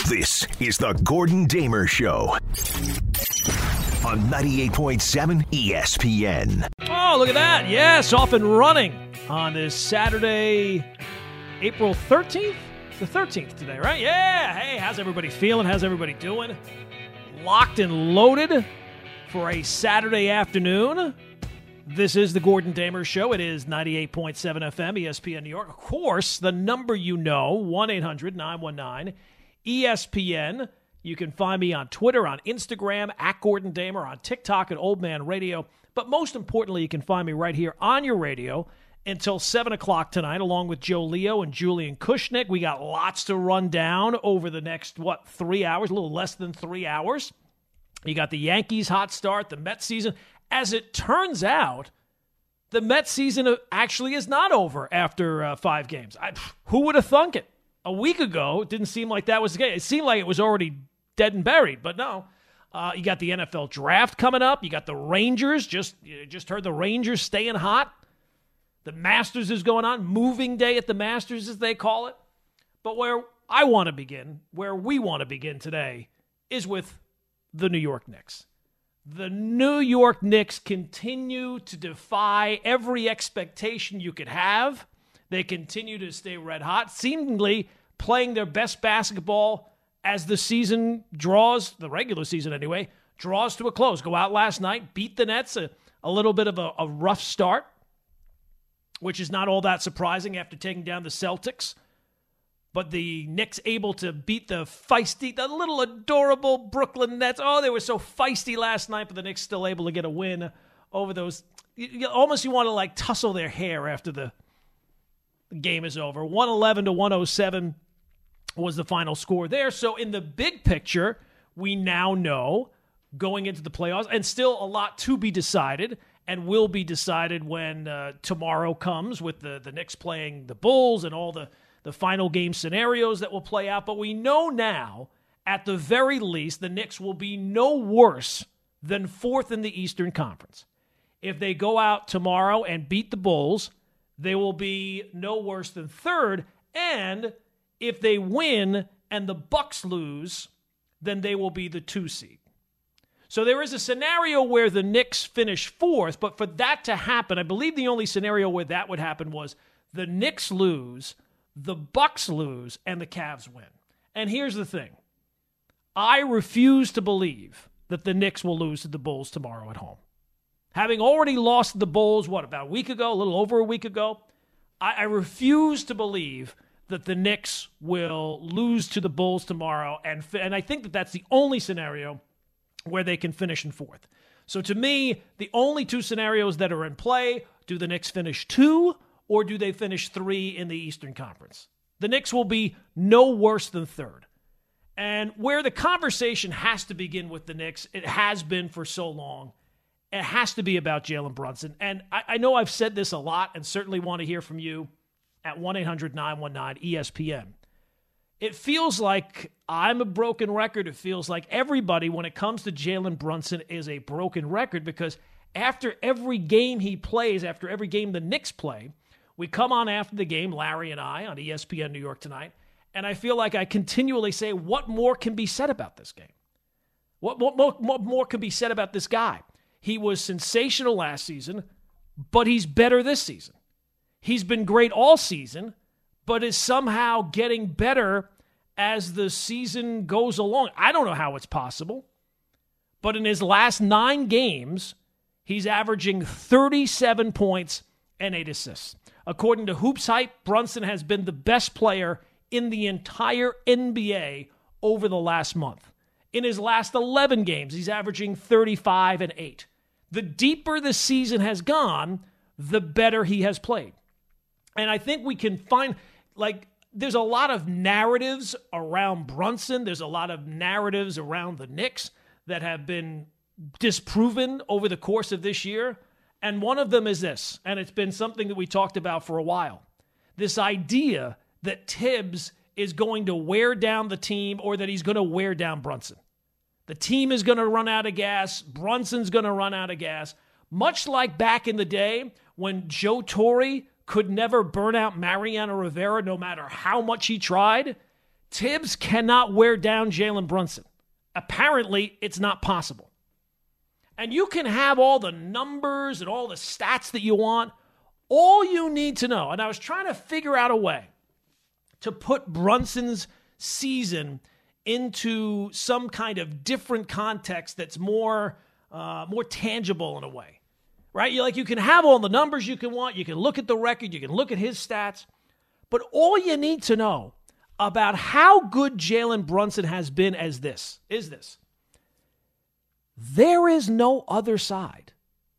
This is the Gordon Damer Show on 98.7 ESPN. Oh, look at that. Yes, off and running on this Saturday, April 13th? It's the 13th today, right? Yeah. Hey, how's everybody feeling? How's everybody doing? Locked and loaded for a Saturday afternoon. This is the Gordon Damer Show. It is 98.7 FM, ESPN New York. Of course, the number you know, 1-800-919-ESPN. You can find me on Twitter, on Instagram, at Gordon Damer, on TikTok, at Old Man Radio. But most importantly, you can find me right here on your radio until 7 o'clock tonight, along with Joe Leo and Julian Kushnick. We got lots to run down over the next, 3 hours, a little less than 3 hours. You got the Yankees' hot start, the Mets season. As it turns out, the Mets season actually is not over after 5 games. Who would have thunk it? A week ago, it didn't seem like that was the case. It seemed like it was already dead and buried, but no. You got the NFL draft coming up. You got the Rangers. You just heard the Rangers staying hot. The Masters is going on. Moving day at the Masters, as they call it. But where I want to begin, where we want to begin today, is with the New York Knicks. The New York Knicks continue to defy every expectation you could have. They continue to stay red hot, seemingly playing their best basketball as the season draws, the regular season anyway, draws to a close. Go out last night, beat the Nets, a little bit of a rough start, which is not all that surprising after taking down the Celtics. But the Knicks able to beat the little adorable Brooklyn Nets. Oh, they were so feisty last night, but the Knicks still able to get a win over those. Almost you want to tussle their hair after the game is over. 111-107 was the final score there. So in the big picture, we now know going into the playoffs, and still a lot to be decided, and will be decided when tomorrow comes with the Knicks playing the Bulls and all the final game scenarios that will play out. But we know now, at the very least, the Knicks will be no worse than fourth in the Eastern Conference. If they go out tomorrow and beat the Bulls, they will be no worse than third. And if they win and the Bucks lose, then they will be the 2 seed. So there is a scenario where the Knicks finish fourth, but for that to happen, I believe the only scenario where that would happen was the Knicks lose, the Bucks lose, and the Cavs win. And here's the thing. I refuse to believe that the Knicks will lose to the Bulls tomorrow at home. Having already lost to the Bulls, about a week ago, a little over a week ago, I refuse to believe that the Knicks will lose to the Bulls tomorrow, and I think that that's the only scenario where they can finish in fourth. So to me, the only 2 scenarios that are in play, do the Knicks finish 2 or do they finish 3 in the Eastern Conference? The Knicks will be no worse than third. And where the conversation has to begin with the Knicks, it has been for so long, it has to be about Jalen Brunson. And I know I've said this a lot and certainly want to hear from you at 1-800-919-ESPN. It feels like I'm a broken record. It feels like everybody, when it comes to Jalen Brunson, is a broken record because after every game he plays, after every game the Knicks play, we come on after the game, Larry and I, on ESPN New York Tonight, and I feel like I continually say, what more can be said about this game? What more can be said about this guy? He was sensational last season, but he's better this season. He's been great all season, but is somehow getting better as the season goes along. I don't know how it's possible, but in his last 9 games, he's averaging 37 points and 8 assists. According to Hoops Hype, Brunson has been the best player in the entire NBA over the last month. In his last 11 games, he's averaging 35 and 8. The deeper the season has gone, the better he has played. And I think we can find, there's a lot of narratives around Brunson. There's a lot of narratives around the Knicks that have been disproven over the course of this year. And one of them is this, and it's been something that we talked about for a while. This idea that Tibbs is going to wear down the team or that he's going to wear down Brunson. The team is going to run out of gas. Brunson's going to run out of gas. Much like back in the day when Joe Torre could never burn out Mariano Rivera no matter how much he tried, Tibbs cannot wear down Jalen Brunson. Apparently, it's not possible. And you can have all the numbers and all the stats that you want. All you need to know, and I was trying to figure out a way to put Brunson's season into some kind of different context that's more tangible in a way, right? You can have all the numbers you can want. You can look at the record. You can look at his stats. But all you need to know about how good Jalen Brunson has been is this. There is no other side.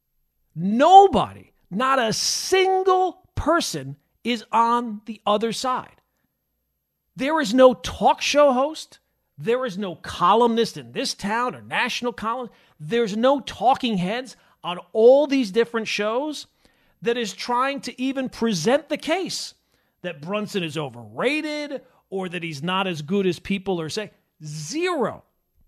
Nobody, not a single person is on the other side. There is no talk show host. There is no columnist in this town or national column. There's no talking heads on all these different shows that is trying to even present the case that Brunson is overrated or that he's not as good as people are saying. Zero.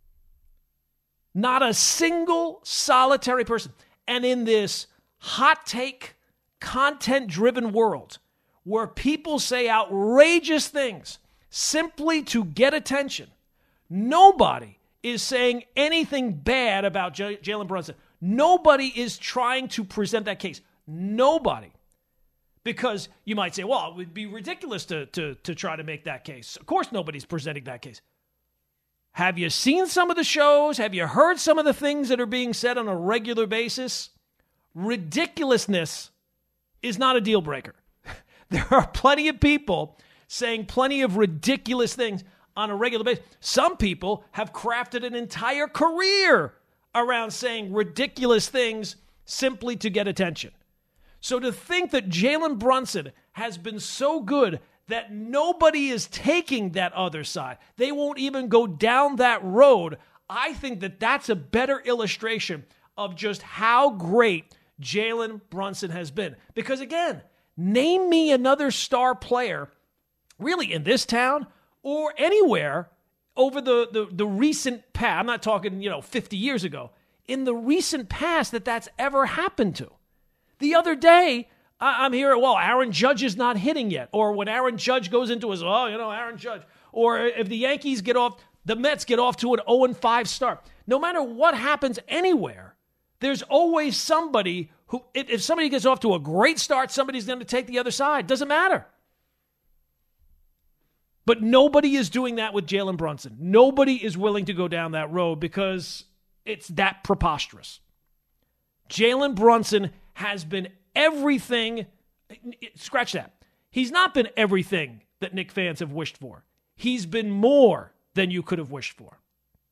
Not a single solitary person. And in this hot take, content-driven world where people say outrageous things simply to get attention, nobody is saying anything bad about Jalen Brunson. Nobody is trying to present that case. Nobody. Because you might say, well, it would be ridiculous to try to make that case. Of course nobody's presenting that case. Have you seen some of the shows? Have you heard some of the things that are being said on a regular basis? Ridiculousness is not a deal breaker. There are plenty of people saying plenty of ridiculous things on a regular basis. Some people have crafted an entire career around saying ridiculous things simply to get attention. So to think that Jalen Brunson has been so good that nobody is taking that other side, they won't even go down that road, I think that that's a better illustration of just how great Jalen Brunson has been. Because again, name me another star player, really in this town or anywhere over the recent past. I'm not talking, 50 years ago. In the recent past that's ever happened to. The other day, I'm hearing, well, Aaron Judge is not hitting yet. Or when Aaron Judge goes into his, Aaron Judge. Or if the Yankees the Mets get off to an 0-5 start. No matter what happens anywhere, there's always somebody who, if somebody gets off to a great start, somebody's going to take the other side. Doesn't matter. But nobody is doing that with Jalen Brunson. Nobody is willing to go down that road because it's that preposterous. Jalen Brunson has been everything. Scratch that. He's not been everything that Knicks fans have wished for. He's been more than you could have wished for.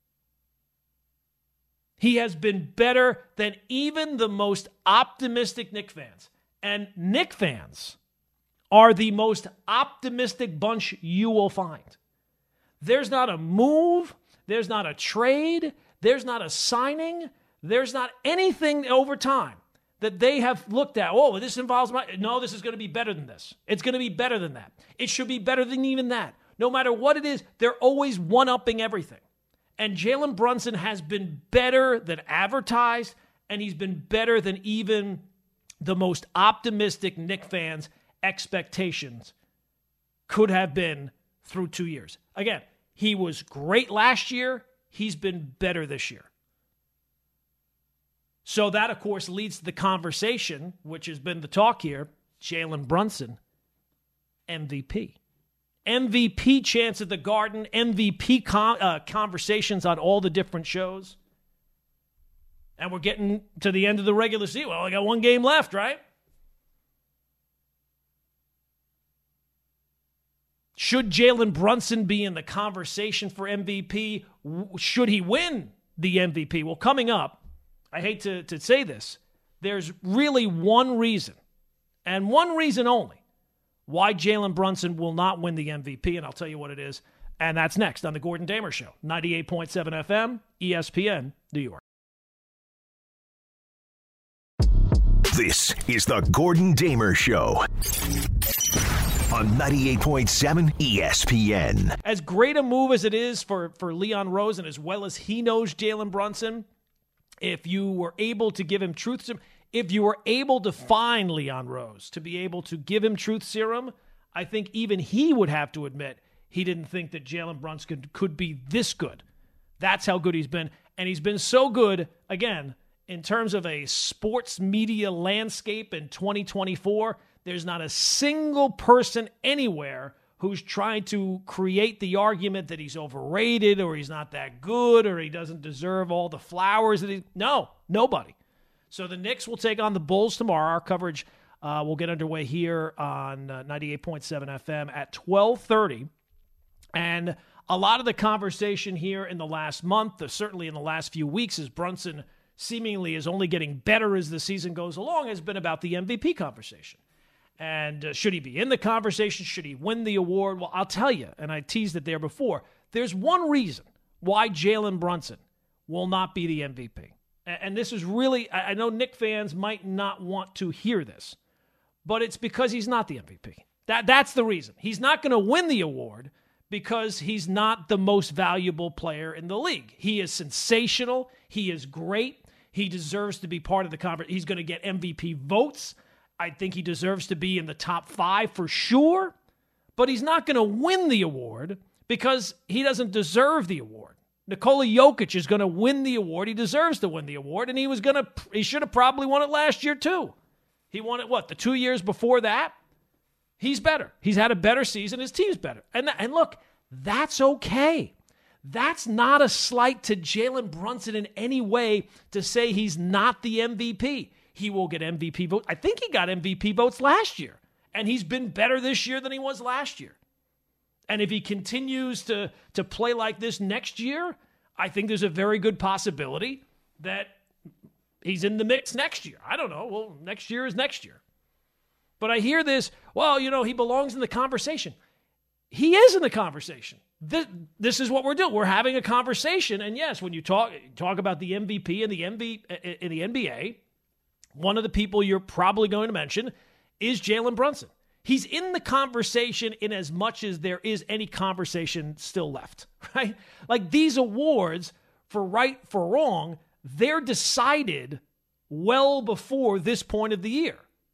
He has been better than even the most optimistic Knicks fans. And Knicks fans are the most optimistic bunch you will find. There's not a move. There's not a trade. There's not a signing. There's not anything over time that they have looked at. Oh, this involves no, this is going to be better than this. It's going to be better than that. It should be better than even that. No matter what it is, they're always one-upping everything. And Jalen Brunson has been better than advertised, and he's been better than even the most optimistic Knicks fans' expectations could have been through 2 years. Again, he was great last year. He's been better this year. So that, of course, leads to the conversation, which has been the talk here, Jalen Brunson, MVP. MVP chance at the Garden, MVP conversations on all the different shows. And we're getting to the end of the regular season. Well, I got one game left, right? Should Jalen Brunson be in the conversation for MVP? Should he win the MVP? Well, coming up, I hate to say this, there's really one reason, and one reason only, why Jalen Brunson will not win the MVP, and I'll tell you what it is, and that's next on The Gordon Damer Show, 98.7 FM, ESPN, New York. This is The Gordon Damer Show on 98.7 ESPN. As great a move as it is for Leon Rose, and as well as he knows Jalen Brunson, if you were able to give him truth serum, if you were able to find Leon Rose to be able to give him truth serum, I think even he would have to admit he didn't think that Jalen Brunson could be this good. That's how good he's been. And he's been so good, again, in terms of a sports media landscape in 2024, there's not a single person anywhere who's trying to create the argument that he's overrated or he's not that good or he doesn't deserve all the flowers that he... No, nobody. So the Knicks will take on the Bulls tomorrow. Our coverage will get underway here on 98.7 FM at 12:30. And a lot of the conversation here in the last month, certainly in the last few weeks, as Brunson seemingly is only getting better as the season goes along, has been about the MVP conversation. And should he be in the conversation? Should he win the award? Well, I'll tell you, and I teased it there before, there's one reason why Jalen Brunson will not be the MVP. And this is really, I know Knick fans might not want to hear this, but it's because he's not the MVP. That's the reason. He's not going to win the award because he's not the most valuable player in the league. He is sensational. He is great. He deserves to be part of the conversation. He's going to get MVP votes. I think he deserves to be in the top 5 for sure, but he's not going to win the award because he doesn't deserve the award. Nikola Jokic is going to win the award. He deserves to win the award, and he should have probably won it last year too. He won it, the 2 years before that? He's better. He's had a better season. His team's better. And look, that's okay. That's not a slight to Jalen Brunson in any way to say he's not the MVP. He will get MVP votes. I think he got MVP votes last year, and he's been better this year than he was last year. And if he continues to play like this next year, I think there's a very good possibility that he's in the mix next year. I don't know. Well, next year is next year. But I hear this, he belongs in the conversation. He is in the conversation. This is what we're doing. We're having a conversation. And yes, when you talk about the MVP in the NBA, one of the people you're probably going to mention is Jalen Brunson. He's in the conversation in as much as there is any conversation still left, right? Like these awards, for right, for wrong, they're decided well before this point of the year.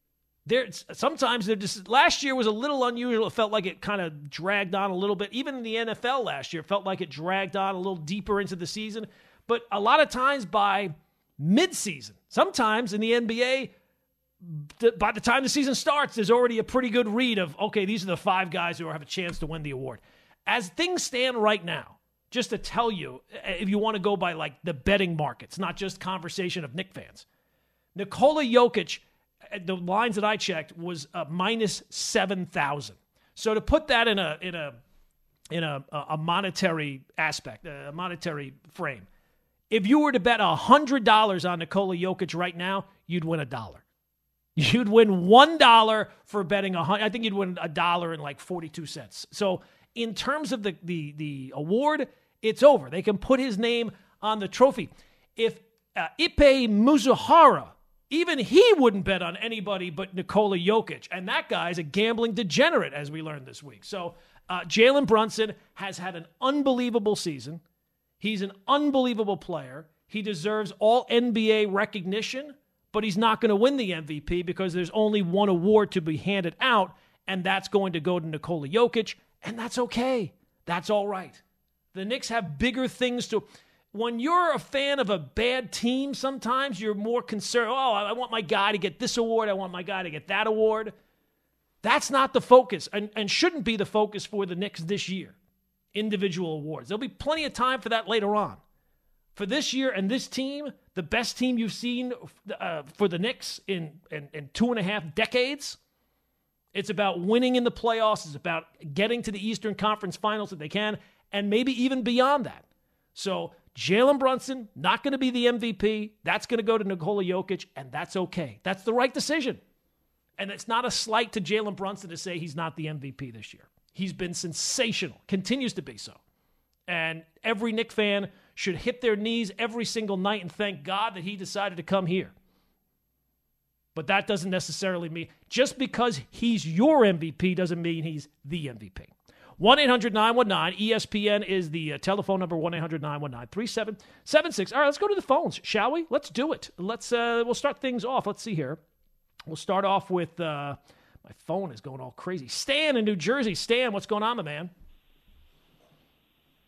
Sometimes they're just, last year was a little unusual. It felt like it kind of dragged on a little bit. Even in the NFL last year, it felt like it dragged on a little deeper into the season. But a lot of times by midseason, sometimes in the NBA, by the time the season starts, there's already a pretty good read of, okay, these are the 5 guys who have a chance to win the award. As things stand right now, just to tell you, if you want to go by like the betting markets, not just conversation of Knick fans, Nikola Jokic, the lines that I checked, was minus 7,000. So to put that in a monetary aspect, a monetary frame, if you were to bet $100 on Nikola Jokic right now, you'd win $1. You'd win $1 for betting $100. I think you'd win $1 and like 42 cents. So in terms of the award, it's over. They can put his name on the trophy. If Ipe Mizuhara, even he wouldn't bet on anybody but Nikola Jokic. And that guy's a gambling degenerate, as we learned this week. So Jalen Brunson has had an unbelievable season. He's an unbelievable player. He deserves all NBA recognition, but he's not going to win the MVP because there's only one award to be handed out, and that's going to go to Nikola Jokic, and that's okay. That's all right. The Knicks have bigger things to... When you're a fan of a bad team, sometimes you're more concerned, I want my guy to get this award, I want my guy to get that award. That's not the focus, and shouldn't be the focus for the Knicks this year. Individual awards. There'll be plenty of time for that later on. For this year and this team, the best team you've seen for the Knicks in 2.5 decades, it's about winning in the playoffs. It's about getting to the Eastern Conference Finals if they can, and maybe even beyond that. So Jalen Brunson, not going to be the MVP. That's going to go to Nikola Jokic, and that's okay. That's the right decision. And it's not a slight to Jalen Brunson to say he's not the MVP this year. He's been sensational, continues to be so. And every Knick fan should hit their knees every single night and thank God that he decided to come here. But that doesn't necessarily mean, just because he's your MVP doesn't mean he's the MVP. 1-800-919-ESPN is the telephone number, 1-800-919-3776. All right, let's go to the phones, shall we? Let's do it. We'll start things off. Let's see here. We'll start off with, my phone is going all crazy. Stan in New Jersey. Stan, what's going on, my man?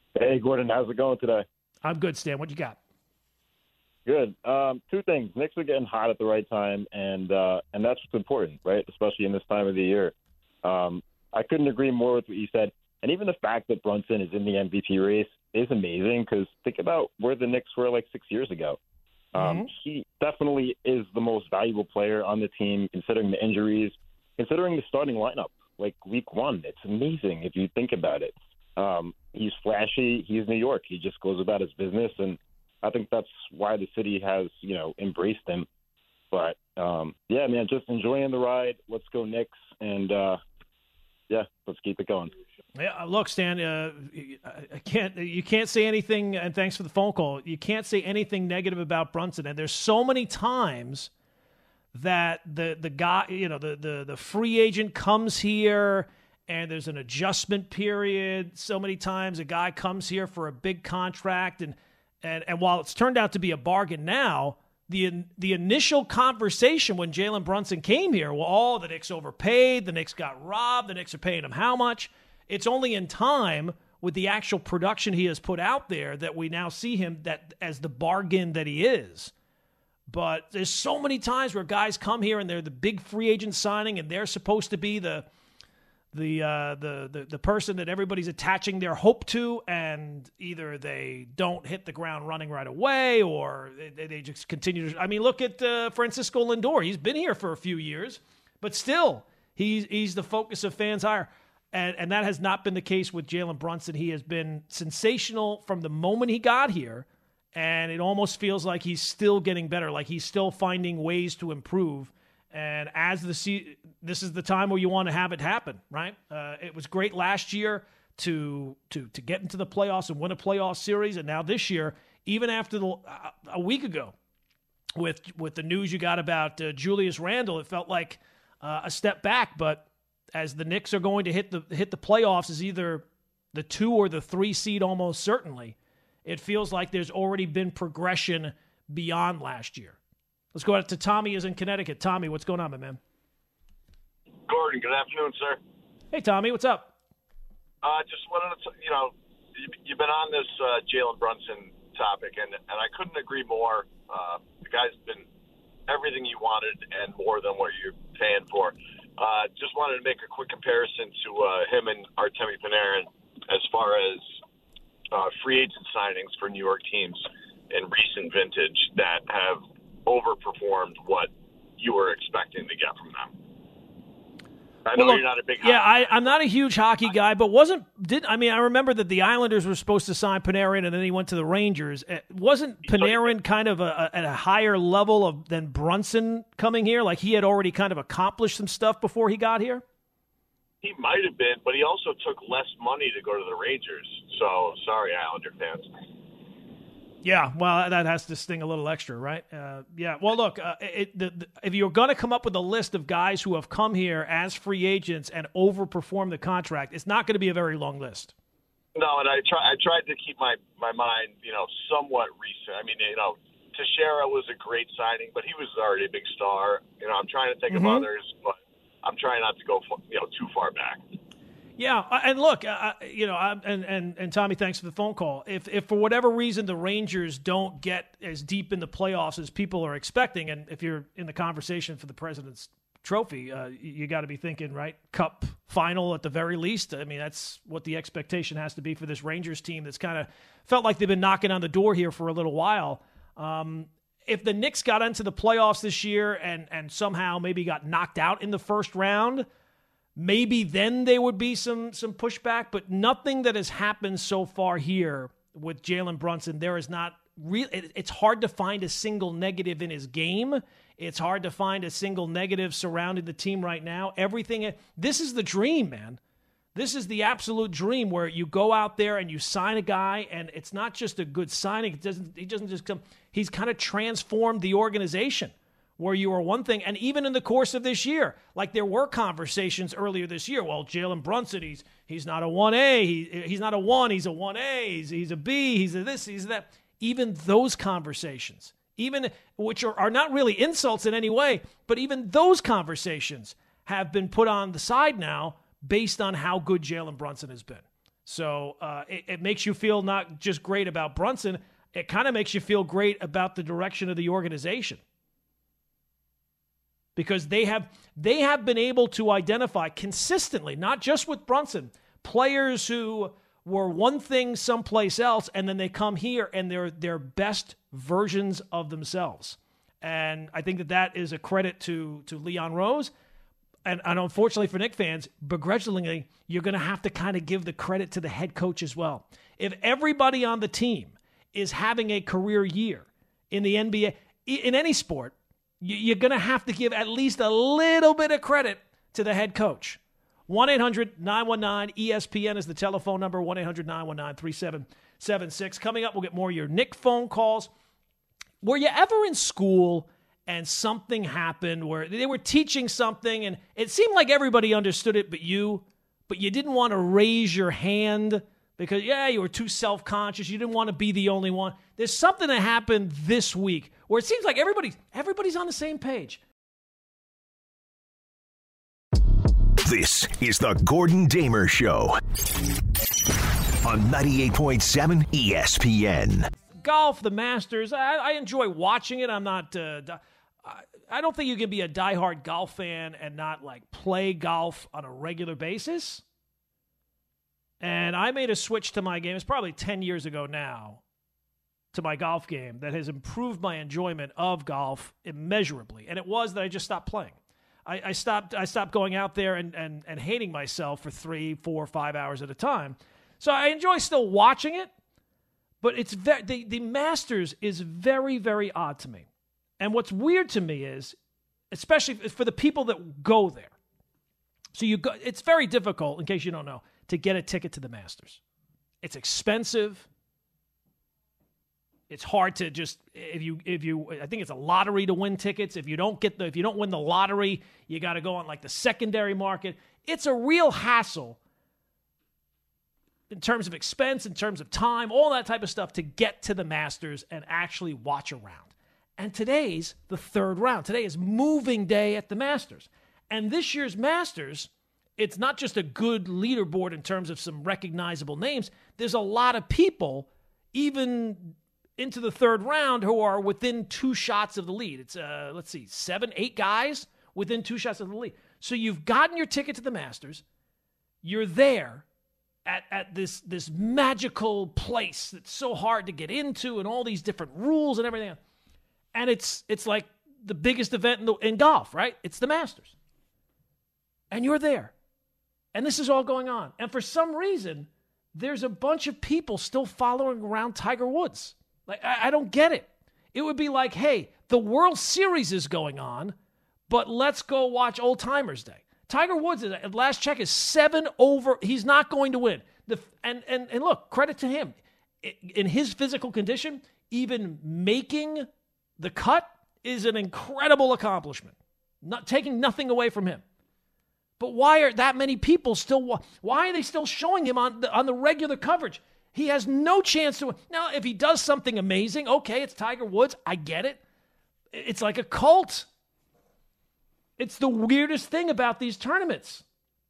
Hey, Gordon, how's it going today? I'm good, Stan. What you got? Good. Two things. Knicks are getting hot at the right time, and that's what's important, right? Especially in this time of the year. I couldn't agree more with what you said. And even the fact that Brunson is in the MVP race is amazing because think about where the Knicks were like 6 years ago. He definitely is the most valuable player on the team, considering the injuries, considering the starting lineup. Like week one, it's amazing if you think about it. He's flashy. He's New York. He just goes about his business, and I think that's why the city has, embraced him. But yeah, man, just enjoying the ride. Let's go Knicks, and let's keep it going. Yeah, look, Stan, you can't say anything, and thanks for the phone call. You can't say anything negative about Brunson, and there's so many times that the guy, the free agent comes here and there's an adjustment period. So many times a guy comes here for a big contract, and while it's turned out to be a bargain now, the initial conversation when Jalen Brunson came here, well, the Knicks overpaid, the Knicks got robbed, the Knicks are paying him how much? It's only in time with the actual production he has put out there that we now see him that as the bargain that he is. But there's so many times where guys come here and they're the big free agent signing and they're supposed to be the person that everybody's attaching their hope to, and either they don't hit the ground running right away or they just continue to. I mean, look at Francisco Lindor. He's been here for a few years, but still he's the focus of fans' ire. And that has not been the case with Jalen Brunson. He has been sensational from the moment he got here, and it almost feels like he's still getting better, like he's still finding ways to improve. And as this is the time where you want to have it happen, right? It was great last year to get into the playoffs and win a playoff series, and now this year, even after a week ago, with the news you got about Julius Randle, it felt like a step back, but as the Knicks are going to hit the playoffs as either the 2 or the 3 seed almost certainly, it feels like there's already been progression beyond last year. Let's go out to Tommy is in Connecticut. Tommy, what's going on, my man? Gordon, good afternoon, sir. Hey, Tommy, what's up? Just wanted to, you've been on this Jalen Brunson topic, and I couldn't agree more. The guy's been everything you wanted and more than what you're paying for. Just wanted to make a quick comparison to him and Artemi Panarin as far as free agent signings for New York teams in recent vintage that have overperformed what you were expecting to get from them. I know you're not a big hockey guy. I'm not a huge hockey guy, but I remember that the Islanders were supposed to sign Panarin, and then he went to the Rangers. Wasn't Panarin kind of at a higher level than Brunson coming here? Like he had already kind of accomplished some stuff before he got here? He might have been, but he also took less money to go to the Rangers. So, sorry, Islander fans. Yeah, well, that has to sting a little extra, right? Yeah, well, look, if you're going to come up with a list of guys who have come here as free agents and overperformed the contract, it's not going to be a very long list. No, and I tried to keep my mind, somewhat recent. I mean, Teixeira was a great signing, but he was already a big star. I'm trying to think of others, but I'm trying not to go, too far back. Yeah, and look, and Tommy, thanks for the phone call. If for whatever reason the Rangers don't get as deep in the playoffs as people are expecting, and if you're in the conversation for the President's Trophy, you got to be thinking, right, Cup final at the very least. I mean, that's what the expectation has to be for this Rangers team that's kind of felt like they've been knocking on the door here for a little while. If the Knicks got into the playoffs this year and somehow maybe got knocked out in the first round, maybe then there would be some pushback, but nothing that has happened so far here with Jalen Brunson. There is not really. It's hard to find a single negative in his game. It's hard to find a single negative surrounding the team right now. Everything. This is the dream, man. This is the absolute dream where you go out there and you sign a guy, and it's not just a good signing. He doesn't just come. He's kind of transformed the organization. Where you were one thing, and even in the course of this year, like there were conversations earlier this year. Well, Jalen Brunson, he's not a 1A, he's not a 1, he's a 1A, he's a B, he's a this, he's that. Even those conversations, even which are not really insults in any way, but even those conversations have been put on the side now based on how good Jalen Brunson has been. So it makes you feel not just great about Brunson, it kind of makes you feel great about the direction of the organization. Because they have been able to identify consistently, not just with Brunson, players who were one thing someplace else, and then they come here and they're their best versions of themselves. And I think that is a credit to Leon Rose. And unfortunately for Knick fans, begrudgingly, you're going to have to kind of give the credit to the head coach as well. If everybody on the team is having a career year in the NBA, in any sport, you're going to have to give at least a little bit of credit to the head coach. 1-800-919-ESPN is the telephone number, 1-800-919-3776. Coming up, we'll get more of your Knick phone calls. Were you ever in school and something happened where they were teaching something and it seemed like everybody understood it but you didn't want to raise your hand because, you were too self-conscious. You didn't want to be the only one. There's something that happened this week where it seems like everybody's on the same page. This is the Gordon Damer Show on 98.7 ESPN. Golf, the Masters, I enjoy watching it. I'm not... I don't think you can be a diehard golf fan and not, play golf on a regular basis. And I made a switch to my game. It's probably 10 years ago now to my golf game that has improved my enjoyment of golf immeasurably. And it was that I just stopped playing. I stopped going out there and hating myself for 3, 4, 5 hours at a time. So I enjoy still watching it, but it's the Masters is very, very odd to me. And what's weird to me is, especially for the people that go there, it's very difficult, in case you don't know, to get a ticket to the Masters. It's expensive. It's hard to just I think it's a lottery to win tickets. If you don't win the lottery, you got to go on the secondary market. It's a real hassle in terms of expense, in terms of time, all that type of stuff to get to the Masters and actually watch a round. And today's the third round. Today is moving day at the Masters. And this year's Masters, it's not just a good leaderboard in terms of some recognizable names. There's a lot of people, even into the third round, who are within 2 shots of the lead. It's, 7, 8 guys within 2 shots of the lead. So you've gotten your ticket to the Masters. You're there at this magical place that's so hard to get into and all these different rules and everything else. And it's like the biggest event in golf, right? It's the Masters. And you're there. And this is all going on. And for some reason, there's a bunch of people still following around Tiger Woods. I don't get it. It would be like, hey, the World Series is going on, but let's go watch Old Timers Day. Tiger Woods, at last check, is 7 over. He's not going to win. And look, credit to him. In his physical condition, even making the cut is an incredible accomplishment. Not taking nothing away from him. But why are that many people still? Why are they still showing him on the regular coverage? He has no chance to. Now, if he does something amazing, okay, it's Tiger Woods. I get it. It's like a cult. It's the weirdest thing about these tournaments.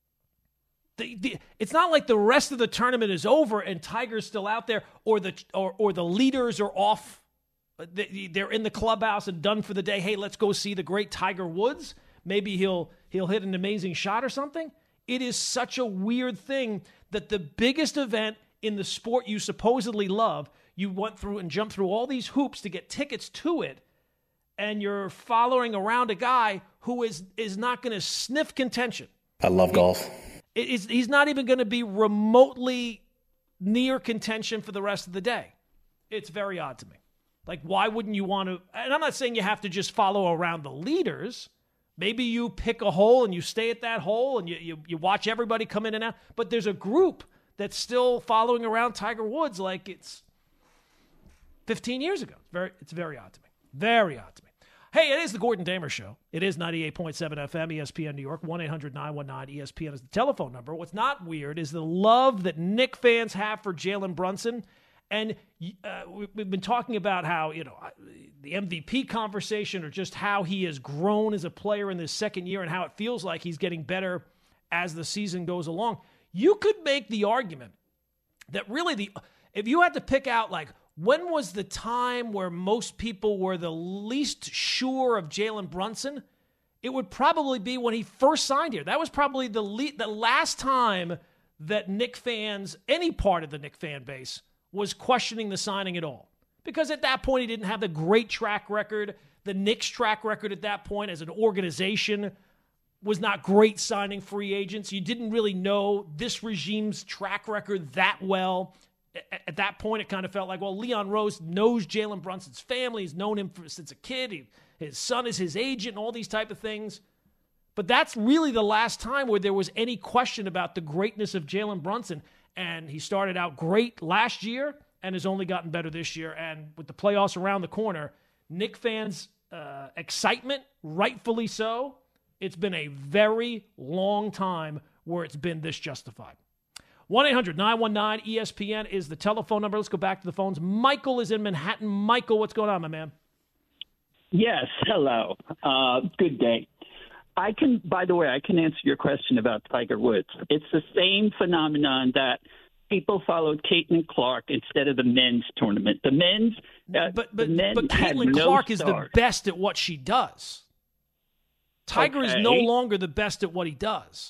It's not like the rest of the tournament is over and Tiger's still out there, or the leaders are off. They're in the clubhouse and done for the day. Hey, let's go see the great Tiger Woods. Maybe he'll hit an amazing shot or something. It is such a weird thing that the biggest event in the sport you supposedly love, you went through and jumped through all these hoops to get tickets to it, and you're following around a guy who is not going to sniff contention. I love golf. He's not even going to be remotely near contention for the rest of the day. It's very odd to me. Why wouldn't you want to? And I'm not saying you have to just follow around the leaders. Maybe you pick a hole and you stay at that hole and you watch everybody come in and out. But there's a group that's still following around Tiger Woods like it's 15 years ago. It's very odd to me. Very odd to me. Hey, it is the Gordon Damer Show. It is 98.7 FM, ESPN New York. 1-800-919-ESPN is the telephone number. What's not weird is the love that Knick fans have for Jalen Brunson. And we've been talking about how, the MVP conversation, or just how he has grown as a player in this second year and how it feels like he's getting better as the season goes along. You could make the argument that really if you had to pick out, like, when was the time where most people were the least sure of Jalen Brunson, it would probably be when he first signed here. That was probably the last time that Knick fans, any part of the Knick fan base, was questioning the signing at all. Because at that point, he didn't have the great track record. The Knicks' track record at that point as an organization was not great signing free agents. You didn't really know this regime's track record that well. At that point, it kind of felt like, well, Leon Rose knows Jalen Brunson's family. He's known him since a kid. His son is his agent and all these type of things. But that's really the last time where there was any question about the greatness of Jalen Brunson. And he started out great last year and has only gotten better this year. And with the playoffs around the corner, Knick fans' excitement, rightfully so. It's been a very long time where it's been this justified. 1-800-919-ESPN is the telephone number. Let's go back to the phones. Michael is in Manhattan. Michael, what's going on, my man? Yes, hello. Good day. By the way, I can answer your question about Tiger Woods. It's the same phenomenon that people followed Caitlin Clark instead of the men's tournament. The men's, but Caitlin Clark is the best at what she does. Tiger is no longer the best at what he does.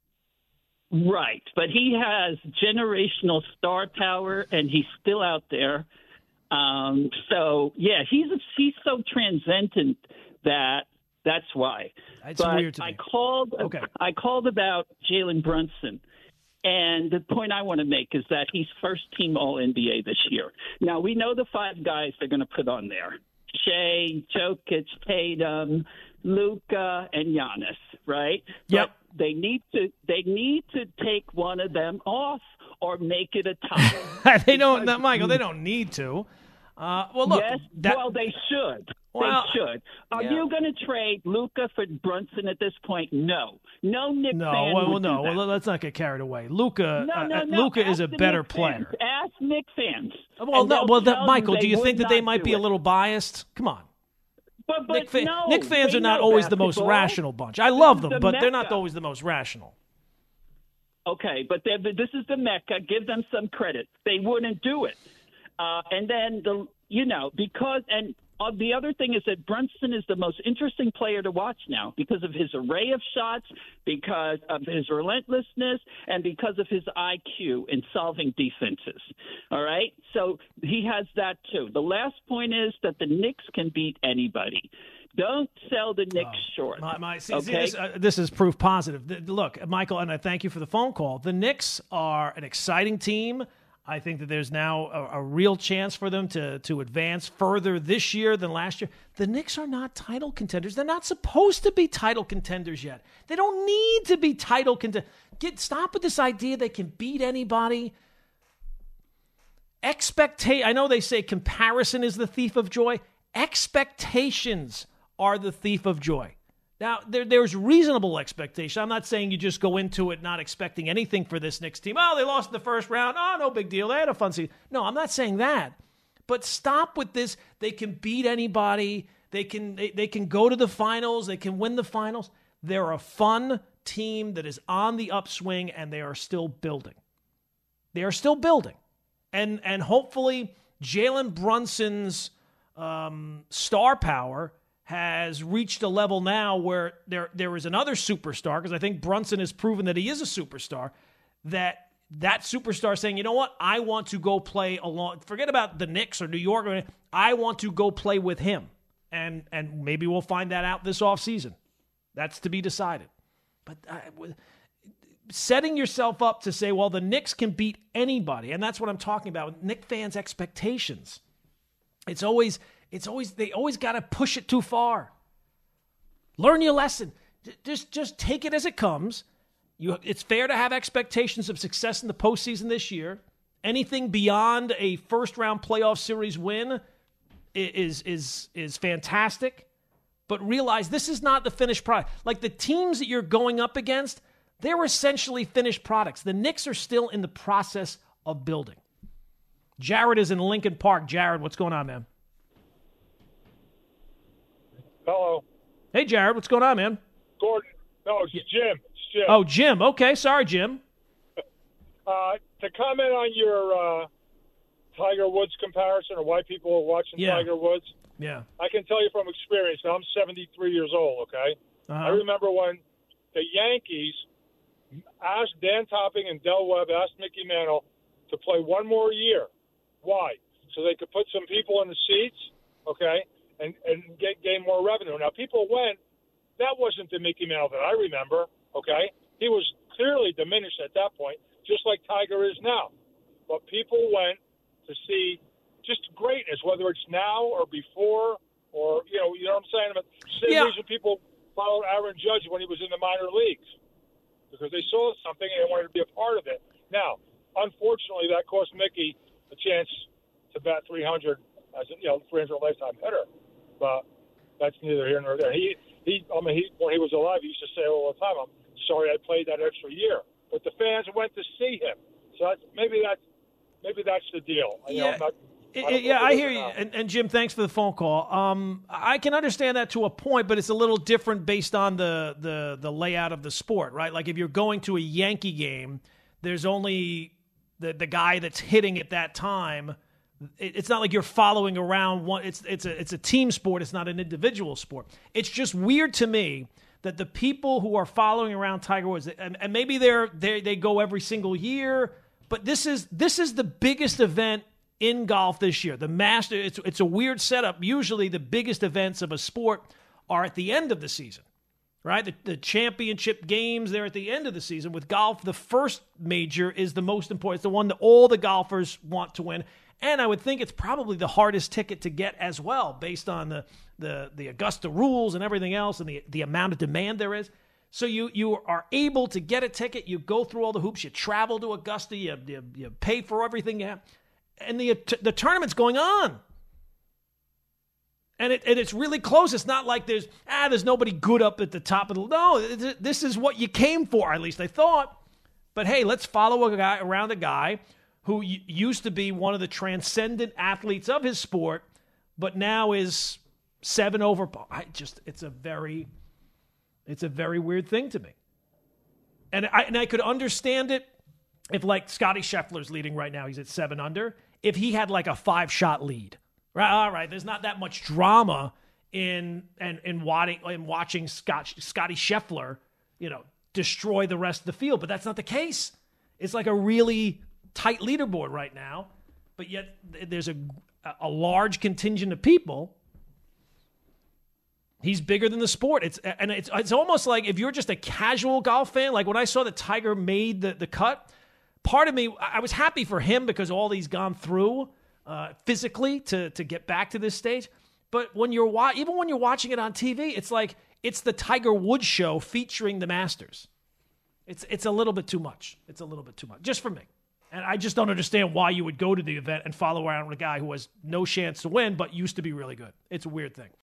Right, but he has generational star power, and he's still out there. So yeah, he's so transcendent that's why. It's weird to me. I called about Jalen Brunson. And the point I want to make is that he's first-team All-NBA this year. Now, we know the 5 guys they're going to put on there. Shea, Jokic, Tatum, Luka, and Giannis, right? Yep. But they need to take one of them off or make it a tie. They don't, Michael, they don't need to. Well, look. Yes, they should. Well, they should. Are you going to trade Luka for Brunson at this point? No. No Knick fan would do that. Well, let's not get carried away. Luka is a better player. Ask Knick fans. Michael, do you think that they might be a little biased? Come on. But Knick fans are not always the most rational bunch. I love them, but they're not always the most rational. Okay, but this is the Mecca. Give them some credit. They wouldn't do it. And then, the other thing is that Brunson is the most interesting player to watch now because of his array of shots, because of his relentlessness, and because of his IQ in solving defenses. All right? So he has that too. The last point is that the Knicks can beat anybody. Don't sell the Knicks short. This is proof positive. Look, Michael, and I thank you for the phone call. The Knicks are an exciting team. I think that there's now a real chance for them to advance further this year than last year. The Knicks are not title contenders. They're not supposed to be title contenders yet. They don't need to be title contenders. Stop with this idea they can beat anybody. I know they say comparison is the thief of joy. Expectations are the thief of joy. Now, there's reasonable expectation. I'm not saying you just go into it not expecting anything for this Knicks team. Oh, they lost in the first round. Oh, no big deal. They had a fun season. No, I'm not saying that. But stop with this. They can beat anybody. They can go to the finals. They can win the finals. They're a fun team that is on the upswing, and they are still building. They are still building. And hopefully Jalen Brunson's star power has reached a level now where there is another superstar, because I think Brunson has proven that he is a superstar, that superstar saying, you know what, I want to go play along, forget about the Knicks or New York, I want to go play with him. And maybe we'll find that out this offseason. That's to be decided. But setting yourself up to say, well, the Knicks can beat anybody, and that's what I'm talking about with Knicks fans' expectations. They always got to push it too far. Learn your lesson. Just take it as it comes. It's fair to have expectations of success in the postseason this year. Anything beyond a first-round playoff series win is fantastic. But realize this is not the finished product. Like the teams that you're going up against, they're essentially finished products. The Knicks are still in the process of building. Jared is in Lincoln Park. Jared, what's going on, man? Hello. Hey, Jared, what's going on, man? Gordon. No, it's Jim. Oh, Jim. Okay, sorry, Jim. To comment on your Tiger Woods comparison, or why people are watching Tiger Woods, I can tell you from experience. Now, I'm 73 years old, okay? I remember when the Yankees asked Dan Topping and Del Webb, asked Mickey Mantle to play one more year. Why? So they could put some people in the seats, okay, and gain more revenue. Now, people went. That wasn't the Mickey Mantle that I remember, okay? He was clearly diminished at that point, just like Tiger is now. But people went to see just greatness, whether it's now or before, or you know what I'm saying. But the same reason people followed Aaron Judge when he was in the minor leagues, because they saw something and they wanted to be a part of it. Now, unfortunately, that cost Mickey a chance to bat 300 as 300 lifetime hitter. But that's neither here nor there. When he was alive, he used to say all the time, "I'm sorry I played that extra year." But the fans went to see him, so maybe that's the deal. I hear you. And Jim, thanks for the phone call. I can understand that to a point, but it's a little different based on the layout of the sport, right? Like if you're going to a Yankee game, there's only the guy that's hitting at that time. It's not like you're following around one. It's a team sport. It's not an individual sport. It's just weird to me that the people who are following around Tiger Woods, and maybe they go every single year, but this is the biggest event in golf this year. The Masters, it's a weird setup. Usually the biggest events of a sport are at the end of the season, right? The championship games, they're at the end of the season. With golf, the first major is the most important. It's the one that all the golfers want to win. And I would think it's probably the hardest ticket to get as well, based on the Augusta rules and everything else and the amount of demand there is. So you are able to get a ticket. You go through all the hoops. You travel to Augusta. You pay for everything you have. And the tournament's going on. And it's really close. It's not like there's nobody good up at the top of the... No, this is what you came for, at least I thought. But hey, let's follow a guy who used to be one of the transcendent athletes of his sport, but now is 7 over. It's a very weird thing to me. And I could understand it if, like, Scotty Scheffler's leading right now, he's at 7 under. If he had like a 5-shot lead, right? All right, there's not that much drama in watching Scotty Scheffler, destroy the rest of the field, but that's not the case. It's like a really tight leaderboard right now, but yet there's a large contingent of people. He's bigger than the sport. It's almost like if you're just a casual golf fan, like when I saw that Tiger made the cut, part of me, I was happy for him because all he's gone through physically to get back to this stage. But when even when you're watching it on TV, it's like it's the Tiger Woods show featuring the Masters. It's a little bit too much. It's a little bit too much, just for me. And I just don't understand why you would go to the event and follow around with a guy who has no chance to win but used to be really good. It's a weird thing.